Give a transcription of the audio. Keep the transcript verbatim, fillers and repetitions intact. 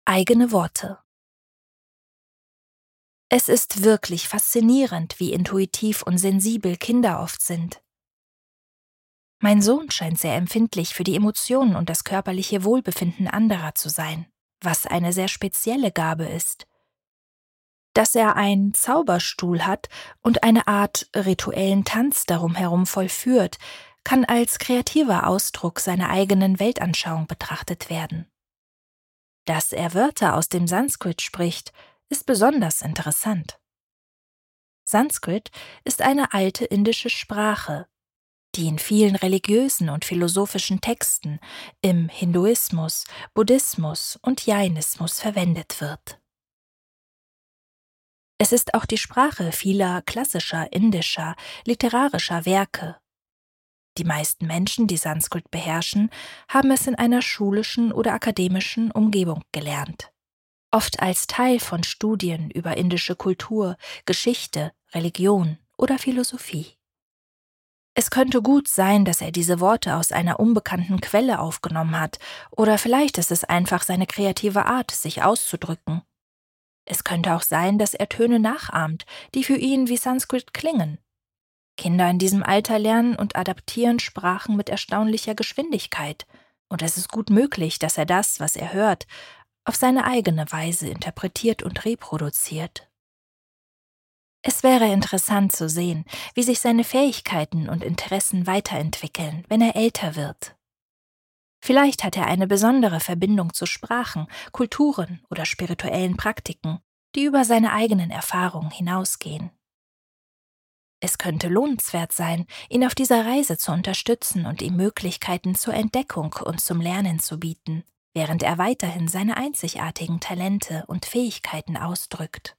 Eigene Worte. Es ist wirklich faszinierend, wie intuitiv und sensibel Kinder oft sind. Mein Sohn scheint sehr empfindlich für die Emotionen und das körperliche Wohlbefinden anderer zu sein, was eine sehr spezielle Gabe ist. Dass er einen Zauberstuhl hat und eine Art rituellen Tanz darum herum vollführt, kann als kreativer Ausdruck seiner eigenen Weltanschauung betrachtet werden. Dass er Wörter aus dem Sanskrit spricht, ist besonders interessant. Sanskrit ist eine alte indische Sprache, die in vielen religiösen und philosophischen Texten im Hinduismus, Buddhismus und Jainismus verwendet wird. Es ist auch die Sprache vieler klassischer indischer, literarischer Werke. Die meisten Menschen, die Sanskrit beherrschen, haben es in einer schulischen oder akademischen Umgebung gelernt. Oft als Teil von Studien über indische Kultur, Geschichte, Religion oder Philosophie. Es könnte gut sein, dass er diese Worte aus einer unbekannten Quelle aufgenommen hat, oder vielleicht ist es einfach seine kreative Art, sich auszudrücken. Es könnte auch sein, dass er Töne nachahmt, die für ihn wie Sanskrit klingen. Kinder in diesem Alter lernen und adaptieren Sprachen mit erstaunlicher Geschwindigkeit, und es ist gut möglich, dass er das, was er hört, auf seine eigene Weise interpretiert und reproduziert. Es wäre interessant zu sehen, wie sich seine Fähigkeiten und Interessen weiterentwickeln, wenn er älter wird. Vielleicht hat er eine besondere Verbindung zu Sprachen, Kulturen oder spirituellen Praktiken, die über seine eigenen Erfahrungen hinausgehen. Es könnte lohnenswert sein, ihn auf dieser Reise zu unterstützen und ihm Möglichkeiten zur Entdeckung und zum Lernen zu bieten, während er weiterhin seine einzigartigen Talente und Fähigkeiten ausdrückt.